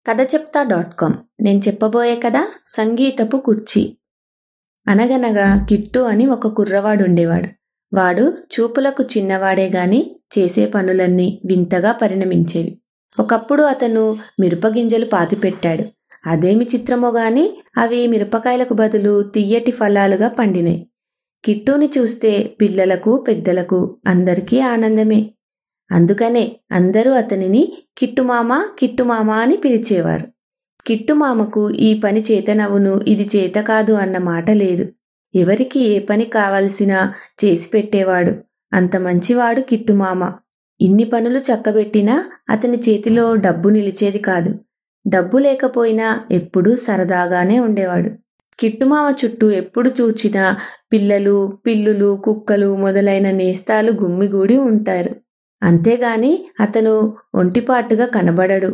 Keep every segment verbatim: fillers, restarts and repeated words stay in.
కథ చెప్తా dot com. నేను చెప్పబోయే కథ సంగీతపు కుర్చీ. అనగనగా కిట్టు అని ఒక కుర్రవాడుండేవాడు. వాడు చూపులకు చిన్నవాడే గాని చేసే పనులన్నీ వింతగా పరిణమించేవి. ఒకప్పుడు అతను మిరపగింజలు పాతిపెట్టాడు. అదేమి చిత్రమో గాని అవి మిరపకాయలకు బదులు తియ్యటి ఫలాలుగా పండినాయి. కిట్టుని చూస్తే పిల్లలకు పెద్దలకు అందరికీ ఆనందమే. అందుకనే అందరూ అతనిని కిట్టుమామ కిట్టుమామ అని పిలిచేవారు. కిట్టుమామకు ఈ పని చేతనవును, ఇది చేత కాదు అన్న మాట లేదు. ఎవరికి ఏ పని కావలసినా చేసి పెట్టేవాడు. అంత మంచివాడు కిట్టుమామ. ఇన్ని పనులు చక్కబెట్టినా అతని చేతిలో డబ్బు నిలిచేది కాదు. డబ్బు లేకపోయినా ఎప్పుడూ సరదాగానే ఉండేవాడు. కిట్టుమామ చుట్టూ ఎప్పుడు చూచినా పిల్లలు పిల్లులు కుక్కలు మొదలైన నేస్తాలు గుమ్మిగూడి ఉంటారు. అంతేగాని అతను ఒంటిపాటుగా కనబడడు.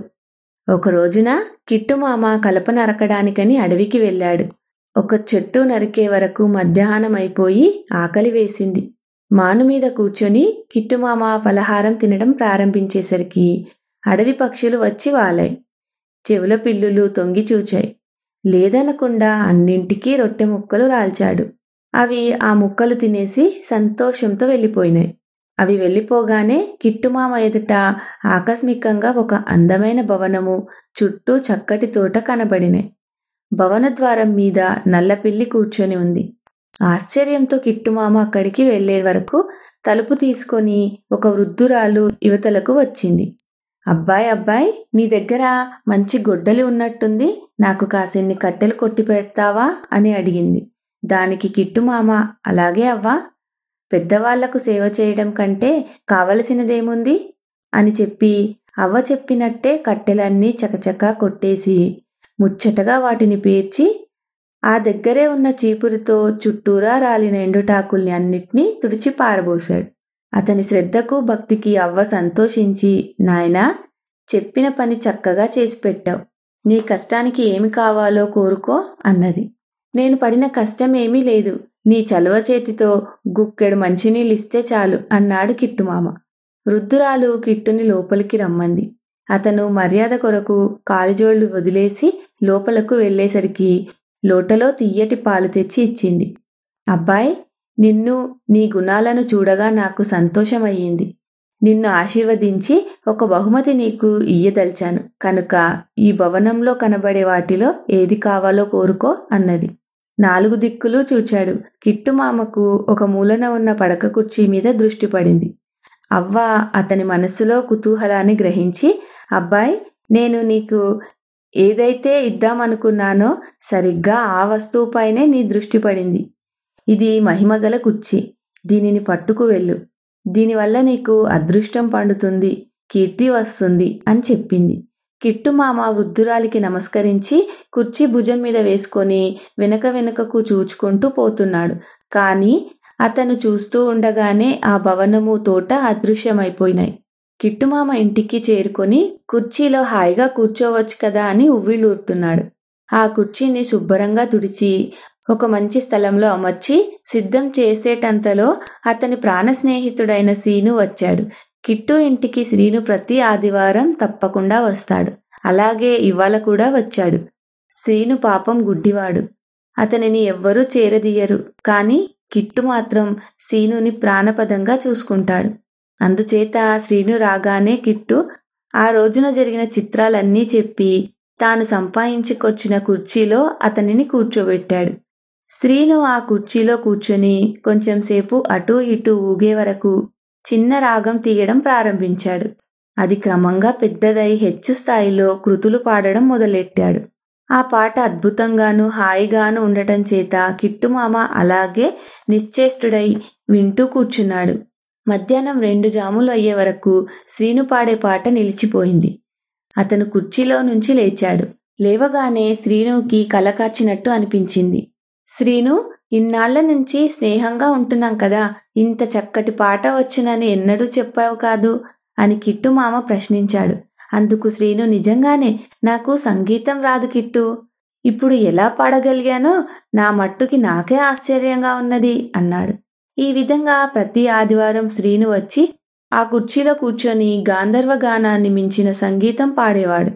ఒకరోజున కిట్టుమామ కలప నరకడానికని అడవికి వెళ్ళాడు. ఒక చెట్టు నరికే వరకు మధ్యాహ్నం అయిపోయి ఆకలి వేసింది. మానుమీద కూర్చొని కిట్టుమామ ఫలహారం తినడం ప్రారంభించేసరికి అడవి పక్షులు వచ్చి వాలాయి. చెవుల పిల్లులు తొంగి చూచాయి. లేదనకుండా అన్నింటికీ రొట్టె ముక్కలు రాల్చాడు. అవి ఆ ముక్కలు తినేసి సంతోషంతో వెళ్ళిపోయినాయి. అవి వెళ్ళిపోగానే కిట్టుమామ ఎదుట ఆకస్మికంగా ఒక అందమైన భవనము, చుట్టూ చక్కటి తోట కనబడినాయి. భవన ద్వారం మీద నల్లపిల్లి కూర్చొని ఉంది. ఆశ్చర్యంతో కిట్టుమామ అక్కడికి వెళ్లే వరకు తలుపు తీసుకొని ఒక వృద్ధురాలు యువతలకు వచ్చింది. అబ్బాయ్ అబ్బాయ్ నీ దగ్గర మంచి గొడ్డలి ఉన్నట్టుంది, నాకు కాసిన్ని కట్టెలు కొట్టి పెడతావా అని అడిగింది. దానికి కిట్టుమామ అలాగే అవ్వా, పెద్దవాళ్లకు సేవ చేయడం కంటే కావలసినదేముంది అని చెప్పి అవ్వ చెప్పినట్టే కట్టెలన్నీ చకచకా కొట్టేసి ముచ్చటగా వాటిని పేర్చి ఆ దగ్గరే ఉన్న చీపురుతో చుట్టూరా రాలిన ఎండుటాకుల్ని అన్నిటినీ తుడిచి పారబోశాడు. అతని శ్రద్ధకు భక్తికి అవ్వ సంతోషించి, నాయనా చెప్పిన పని చక్కగా చేసి పెట్టావు, నీ కష్టానికి ఏమి కావాలో కోరుకో అన్నది. నేను పడిన కష్టం ఏమీ లేదు, నీ చలువ చేతితో గుక్కెడు మంచినీళ్ళిస్తే చాలు అన్నాడు కిట్టుమామ. వృద్ధురాలు కిట్టుని లోపలికి రమ్మంది. అతను మర్యాద కొరకు కాలిజోళ్లు వదిలేసి లోపలకు వెళ్లేసరికి లోటలో తియ్యటి పాలు తెచ్చి ఇచ్చింది. అబ్బాయ్, నిన్ను నీ గుణాలను చూడగా నాకు సంతోషమయ్యింది. నిన్ను ఆశీర్వదించి ఒక బహుమతి నీకు ఇయ్యదలిచాను కనుక ఈ భవనంలో కనబడే వాటిలో ఏది కావాలో కోరుకో అన్నది. నాలుగు దిక్కులు చూచాడు. కిట్టుమామకు ఒక మూలన ఉన్న పడక కుర్చీ మీద దృష్టి పడింది. అవ్వ అతని మనస్సులో కుతూహలాన్ని గ్రహించి, అబ్బాయ్, నేను నీకు ఏదైతే ఇద్దామనుకున్నానో సరిగ్గా ఆ వస్తువుపైనే నీ దృష్టి పడింది. ఇది మహిమగల కుర్చీ, దీనిని పట్టుకు వెళ్ళు, దీనివల్ల నీకు అదృష్టం పండుతుంది, కీర్తి వస్తుంది అని చెప్పింది. కిట్టుమామ వృద్ధురాలికి నమస్కరించి కుర్చీ భుజం మీద వేసుకొని వెనక వెనుకకు చూచుకుంటూ పోతున్నాడు. కానీ అతను చూస్తూ ఉండగానే ఆ భవనము తోట అదృశ్యమైపోయినాయి. కిట్టుమామ ఇంటికి చేరుకొని కుర్చీలో హాయిగా కూర్చోవచ్చు కదా అని ఉవ్విళ్ళూరుతున్నాడు. ఆ కుర్చీని శుభ్రంగా తుడిచి ఒక మంచి స్థలంలో అమర్చి సిద్ధం చేసేటంతలో అతని ప్రాణ స్నేహితుడైన సీను వచ్చాడు. కిట్టు ఇంటికి శ్రీను ప్రతి ఆదివారం తప్పకుండా వస్తాడు. అలాగే ఇవాళ కూడా వచ్చాడు. శ్రీను పాపం గుడ్డివాడు. అతనిని ఎవ్వరూ చేరదీయరు. కాని కిట్టు మాత్రం సీనుని ప్రాణపదంగా చూసుకుంటాడు. అందుచేత శ్రీను రాగానే కిట్టు ఆ రోజున జరిగిన చిత్రాలన్నీ చెప్పి తాను సంపాదించుకొచ్చిన కుర్చీలో అతనిని కూర్చోబెట్టాడు. శ్రీను ఆ కుర్చీలో కూర్చొని కొంచెంసేపు అటూ ఇటూ ఊగే వరకు చిన్న రాగం తీయడం ప్రారంభించాడు. అది క్రమంగా పెద్దదై హెచ్చు స్థాయిలో కృతులు పాడడం మొదలెట్టాడు. ఆ పాట అద్భుతంగాను హాయిగాను ఉండటం చేత కిట్టుమామ అలాగే నిశ్చేష్టుడై వింటూ కూర్చున్నాడు. మధ్యాహ్నం రెండు జాములు అయ్యే వరకు శ్రీను పాడే పాట నిలిచిపోయింది. అతను కుర్చీలో నుంచి లేచాడు. లేవగానే శ్రీనుకి కలకాచినట్టు అనిపించింది. శ్రీను, ఇన్నాళ్ల నుంచి స్నేహంగా ఉంటున్నాం కదా, ఇంత చక్కటి పాట వచ్చునని ఎన్నడూ చెప్పావు కాదు అని కిట్టుమామ ప్రశ్నించాడు. అందుకు శ్రీను, నిజంగానే నాకు సంగీతం రాదు కిట్టు, ఇప్పుడు ఎలా పాడగలిగానో నా మట్టుకి నాకే ఆశ్చర్యంగా ఉన్నది అన్నాడు. ఈ విధంగా ప్రతి ఆదివారం శ్రీను వచ్చి ఆ కుర్చీలో కూర్చొని గాంధర్వ గానాన్ని మించిన సంగీతం పాడేవాడు.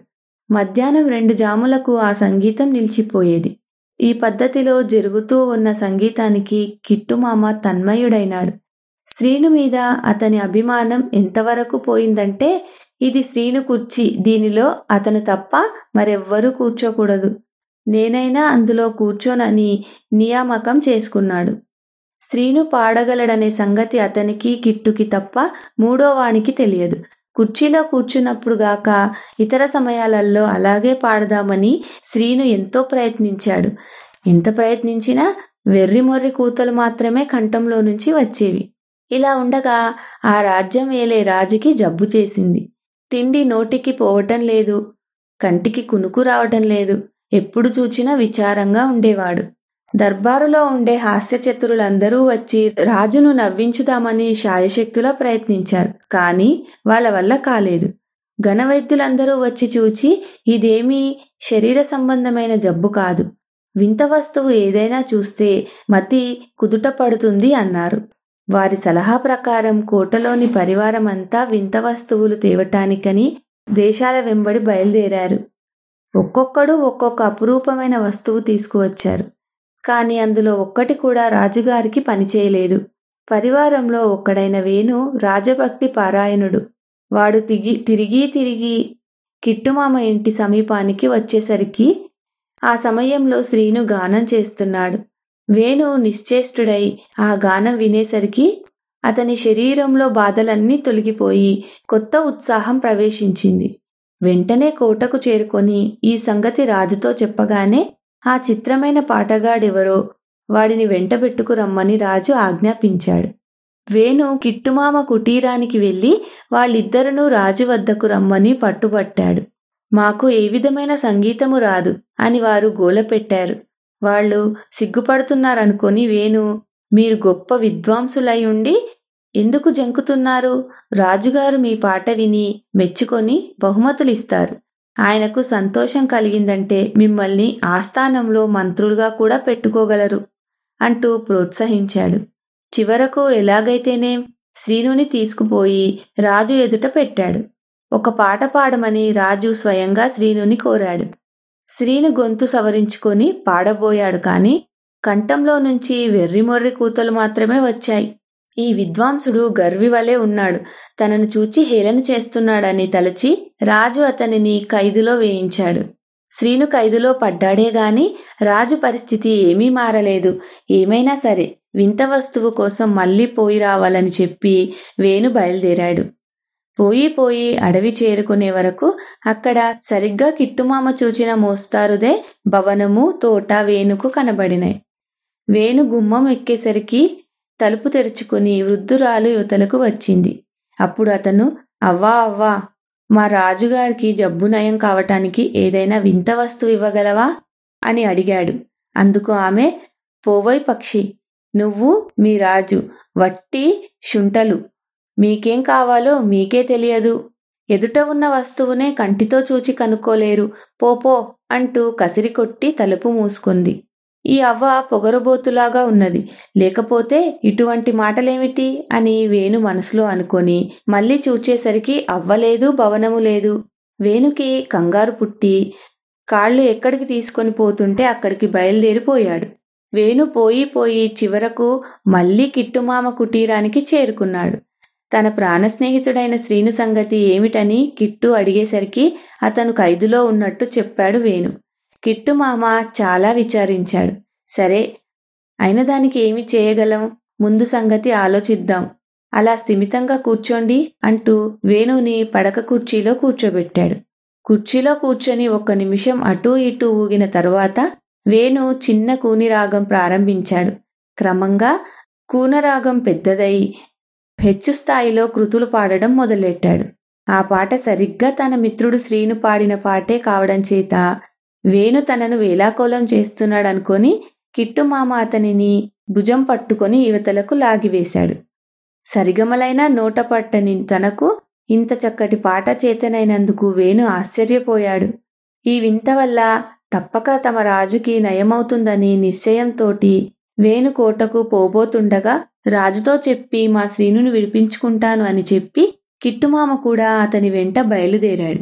మధ్యాహ్నం రెండు జాములకు ఆ సంగీతం నిలిచిపోయేది. ఈ పద్ధతిలో జరుగుతూ ఉన్న సంగీతానికి కిట్టుమామ తన్మయుడైనాడు. శ్రీను మీద అతని అభిమానం ఎంతవరకు పోయిందంటే, ఇది శ్రీను కుర్చీ, దీనిలో అతను తప్ప మరెవ్వరూ కూర్చోకూడదు, నేనైనా అందులో కూర్చోనని నియామకం చేసుకున్నాడు. శ్రీను పాడగలడనే సంగతి అతనికి కిట్టుకి తప్ప మూడోవానికి తెలియదు. కుర్చీలో కూర్చున్నప్పుడు గాక ఇతర సమయాలలో అలాగే పాడదామని శ్రీను ఎంతో ప్రయత్నించాడు. ఎంత ప్రయత్నించినా వెర్రిమొర్రి కూతలు మాత్రమే కంఠంలో నుంచి వచ్చేవి. ఇలా ఉండగా ఆ రాజ్యం ఏలే రాజుకి జబ్బు చేసింది. తిండి నోటికి పోవటం లేదు, కంటికి కునుకు రావటం లేదు. ఎప్పుడు చూచినా విచారంగా ఉండేవాడు. దర్బారులో ఉండే హాస్యచతురులందరూ వచ్చి రాజును నవ్వించుదామని శాయశక్తులా ప్రయత్నించారు. కానీ వాళ్ళ వల్ల కాలేదు. ఘనవైద్యులందరూ వచ్చి చూచి, ఇదేమీ శరీర సంబంధమైన జబ్బు కాదు, వింత వస్తువు ఏదైనా చూస్తే మతి కుదుట పడుతుంది అన్నారు. వారి సలహా ప్రకారం కోటలోని పరివారమంతా వింత వస్తువులు తేవటానికని దేశాల వెంబడి బయలుదేరారు. ఒక్కొక్కడు ఒక్కొక్క అపురూపమైన వస్తువు తీసుకువచ్చారు. కానీ అందులో ఒక్కటి కూడా రాజుగారికి పనిచేయలేదు. పరివారంలో ఒక్కడైన వేణు రాజభక్తి పారాయణుడు. వాడు తిగి తిరిగి తిరిగి కిట్టుమామ ఇంటి సమీపానికి వచ్చేసరికి ఆ సమయంలో శ్రీను గానం చేస్తున్నాడు. వేణు నిశ్చేష్టుడై ఆ గానం వినేసరికి అతని శరీరంలో బాధలన్నీ తొలగిపోయి కొత్త ఉత్సాహం ప్రవేశించింది. వెంటనే కోటకు చేరుకొని ఈ సంగతి రాజుతో చెప్పగానే ఆ చిత్రమైన పాటగాడెవరో వాడిని వెంటబెట్టుకు రమ్మని రాజు ఆజ్ఞాపించాడు. వేణు కిట్టుమామ కుటీరానికి వెళ్ళి వాళ్ళిద్దరునూ రాజు వద్దకు రమ్మని పట్టుబట్టాడు. మాకు ఏ విధమైన సంగీతము రాదు అని వారు గోలపెట్టారు. వాళ్ళు సిగ్గుపడుతున్నారనుకొని వేణు, మీరు గొప్ప విద్వాంసులై ఉండి ఎందుకు జంకుతున్నారు? రాజుగారు మీ పాట విని మెచ్చుకొని బహుమతులిస్తారు. ఆయనకు సంతోషం కలిగిందంటే మిమ్మల్ని ఆస్థానంలో మంత్రులుగా కూడా పెట్టుకోగలరు అంటూ ప్రోత్సహించాడు. చివరకు ఎలాగైతేనేం శ్రీనుని తీసుకుపోయి రాజు ఎదుట పెట్టాడు. ఒక పాట పాడమని రాజు స్వయంగా శ్రీనుని కోరాడు. శ్రీను గొంతు సవరించుకొని పాడబోయాడు. కాని కంఠంలో నుంచి వెర్రిమొర్రి కూతలు మాత్రమే వచ్చాయి. ఈ విద్వాంసుడు గర్వివలే ఉన్నాడు, తనను చూచి హేళన చేస్తున్నాడని తలచి రాజు అతనిని ఖైదులో వేయించాడు. శ్రీను ఖైదులో పడ్డాడే గాని రాజు పరిస్థితి ఏమీ మారలేదు. ఏమైనా సరే వింత వస్తువు కోసం మళ్లీ పోయి రావాలని చెప్పి వేణు బయలుదేరాడు. పోయి పోయి అడవి చేరుకునే వరకు అక్కడ సరిగ్గా కిట్టుమామ చూచిన మోస్తారుదే భవనము, తోట వేణుకు కనబడినాయి. వేణు గుమ్మం ఎక్కేసరికి తలుపు తెరుచుకుని వృద్ధురాలు యువతలకు వచ్చింది. అప్పుడు అతను, అవ్వా అవ్వా, మా రాజుగారికి జబ్బు నయం కావటానికి ఏదైనా వింత వస్తువు ఇవ్వగలవా అని అడిగాడు. అందుకు ఆమె, పోవోయ్ పక్షి, నువ్వు మీ రాజు వట్టి శుంఠలు, మీకేం కావాలో మీకే తెలియదు, ఎదుట ఉన్న వస్తువునే కంటితో చూచి కనుక్కోలేరు, పోపో అంటూ కసిరి కొట్టి తలుపు మూసుకుంది. ఈ అవ్వ పొగరబోతులాగా ఉన్నది, లేకపోతే ఇటువంటి మాటలేమిటి అని వేణు మనసులో అనుకొని మళ్ళీ చూచేసరికి అవ్వలేదు, భవనము లేదు. వేణుకి కంగారు పుట్టి కాళ్ళు ఎక్కడికి తీసుకొని పోతుంటే అక్కడికి బయలుదేరిపోయాడు. వేణు పోయి పోయి చివరకు మళ్ళీ కిట్టుమామ కుటీరానికి చేరుకున్నాడు. తన ప్రాణ స్నేహితుడైన శ్రీను సంగతి ఏమిటని కిట్టు అడిగేసరికి అతను ఖైదులో ఉన్నట్టు చెప్పాడు వేణు. కిట్టుమామ చాలా విచారించాడు. సరే, అయిన దానికి ఏమి చేయగలం, ముందు సంగతి ఆలోచిద్దాం, అలా స్థిమితంగా కూర్చోండి అంటూ వేణుని పడక కుర్చీలో కూర్చోబెట్టాడు. కుర్చీలో కూర్చొని ఒక్క నిమిషం అటూ ఇటూ ఊగిన తరువాత వేణు చిన్న కూనిరాగం ప్రారంభించాడు. క్రమంగా కూనరాగం పెద్దదై హెచ్చు స్థాయిలో కృతులు పాడడం మొదలెట్టాడు. ఆ పాట సరిగ్గా తన మిత్రుడు శ్రీను పాడిన పాటే కావడం చేత వేణు తనను వేలాకోలం చేస్తున్నాడనుకొని కిట్టుమామ అతనిని భుజం పట్టుకొని యువతలకు లాగివేశాడు. సరిగమలైనా నోట పట్టని తనకు ఇంత చక్కటి పాట చేతనైనందుకు వేణు ఆశ్చర్యపోయాడు. ఈ వింత వల్ల తప్పక తమ రాజుకి నయమవుతుందని నిశ్చయంతోటి వేణు కోటకు పోబోతుండగా రాజుతో చెప్పి మా శ్రీనుని విడిపించుకుంటాను అని చెప్పి కిట్టుమామ కూడా అతని వెంట బయలుదేరాడు.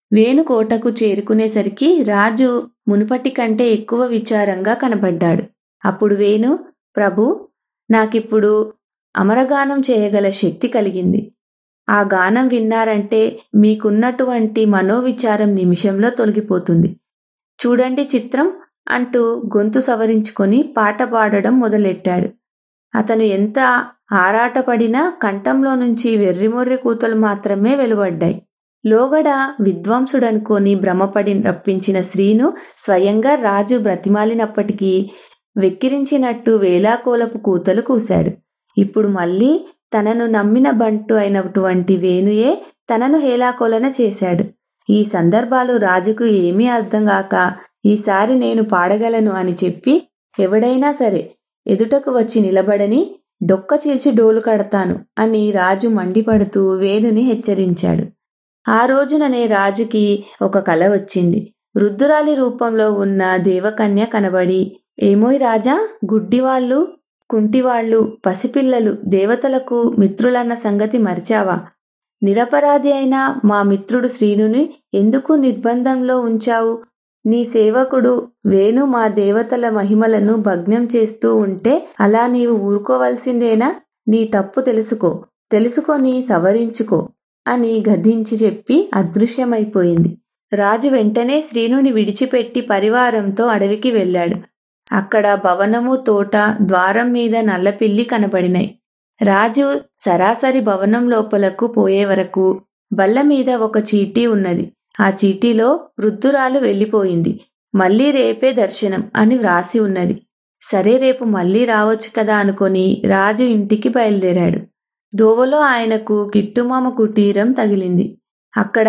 వేణు కోటకు చేరుకునేసరికి రాజు మునుపటి కంటే ఎక్కువ విచారంగా కనబడ్డాడు. అప్పుడు వేణు, ప్రభు, నాకిప్పుడు అమరగానం చేయగల శక్తి కలిగింది. ఆ గానం విన్నారంటే మీకున్నటువంటి మనోవిచారం నిమిషంలో తొలగిపోతుంది. చూడండి చిత్రం అంటూ గొంతు సవరించుకొని పాట పాడడం మొదలెట్టాడు. అతను ఎంత ఆరాటపడినా కంఠంలో నుంచి వెర్రిమొర్రి కూతలు మాత్రమే వెలువడ్డాయి. లోగడ విద్వాంసుడనుకొని భ్రమపడి రప్పించిన శ్రీను స్వయంగా రాజు బ్రతిమాలినప్పటికీ వెక్కిరించినట్టు వేలాకోలపు కూతలు కూశాడు. ఇప్పుడు మళ్ళీ తనను నమ్మిన బంటు అయినటువంటి వేణుయే తనను హేలాకోలన చేశాడు. ఈ సందర్భాలు రాజుకు ఏమీ అర్థంగాక, ఈసారి నేను పాడగలను అని చెప్పి ఎవడైనా సరే ఎదుటకు వచ్చి నిలబడని డొక్క చీల్చి డోలు కడతాను అని రాజు మండిపడుతూ వేణుని హెచ్చరించాడు. ఆ రోజుననే రాజుకి ఒక కల వచ్చింది. వృద్ధురాలి రూపంలో ఉన్న దేవకన్య కనబడి, ఏమోయ్ రాజా, గుడ్డివాళ్ళు, కుంటివాళ్లు, పసిపిల్లలు దేవతలకు మిత్రులన్న సంగతి మరిచావా? నిరపరాధి అయిన మా మిత్రుడు శ్రీనుని ఎందుకు నిర్బంధంలో ఉంచావు? నీ సేవకుడు వేణు మా దేవతల మహిమలను భగ్నం చేస్తూ ఉంటే అలా నీవు ఊరుకోవలసిందేనా? నీ తప్పు తెలుసుకో, తెలుసుకొని సవరించుకో అని గద్దించి చెప్పి అదృశ్యమైపోయింది. రాజు వెంటనే శ్రీనుని విడిచిపెట్టి పరివారంతో అడవికి వెళ్ళాడు. అక్కడ భవనము, తోట, ద్వారం మీద నల్లపిల్లి కనబడినాయి. రాజు సరాసరి భవనం లోపలకు పోయే వరకు బల్ల మీద ఒక చీటీ ఉన్నది. ఆ చీటీలో వృద్ధురాలు వెళ్ళిపోయింది, మళ్లీ రేపే దర్శనం అని వ్రాసి ఉన్నది. సరే, రేపు మళ్లీ రావచ్చు కదా అనుకొని రాజు ఇంటికి బయలుదేరాడు. దోవలో ఆయనకు కిట్టుమామ కుటీరం తగిలింది. అక్కడ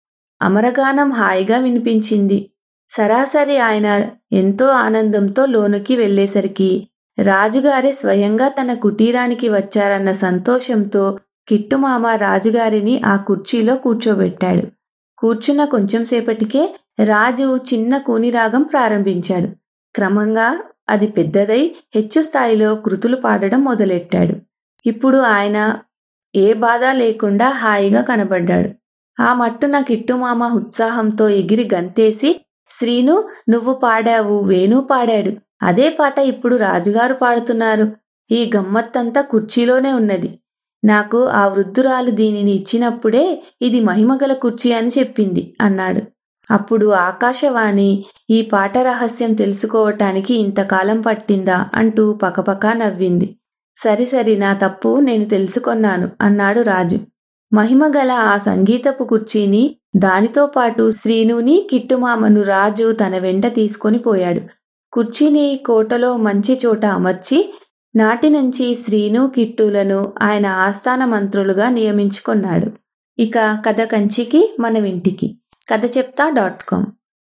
అమరగానం హాయిగా వినిపించింది. సరాసరి ఆయన ఎంతో ఆనందంతో లోనికి వెళ్లేసరికి రాజుగారే స్వయంగా తన కుటీరానికి వచ్చారన్న సంతోషంతో కిట్టుమామ రాజుగారిని ఆ కుర్చీలో కూర్చోబెట్టాడు. కూర్చున్న కొంచెంసేపటికే రాజు చిన్న కూనిరాగం ప్రారంభించాడు. క్రమంగా అది పెద్దదై హెచ్చు స్థాయిలో కృతులు పాడడం మొదలెట్టాడు. ఇప్పుడు ఆయన ఏ బాధ లేకుండా హాయిగా కనబడ్డాడు. ఆ మట్టున కిట్టుమామ ఉత్సాహంతో ఎగిరి గంతేసి, శ్రీను, నువ్వు పాడావు, వేణు పాడాడు, అదే పాట ఇప్పుడు రాజుగారు పాడుతున్నారు. ఈ గమ్మత్తంతా కుర్చీలోనే ఉన్నది. నాకు ఆ వృద్ధురాలు దీనిని ఇచ్చినప్పుడే ఇది మహిమగల కుర్చీ అని చెప్పింది అన్నాడు. అప్పుడు ఆకాశవాణి, ఈ పాట రహస్యం తెలుసుకోవటానికి ఇంతకాలం పట్టిందా అంటూ పకపకా నవ్వింది. సరి సరి నా తప్పు నేను తెలుసుకొన్నాను అన్నాడు రాజు. మహిమగల ఆ సంగీతపు కుర్చీని, దానితో పాటు శ్రీనుని, కిట్టుమామను రాజు తన వెంట తీసుకొని పోయాడు. కుర్చీని కోటలో మంచి చోట అమర్చి నాటి నుంచి శ్రీను, కిట్టులను ఆయన ఆస్థాన మంత్రులుగా నియమించుకున్నాడు. ఇక కథ కంచికి, మనం ఇంటికి. కథ చెప్తా డాట్ కామ్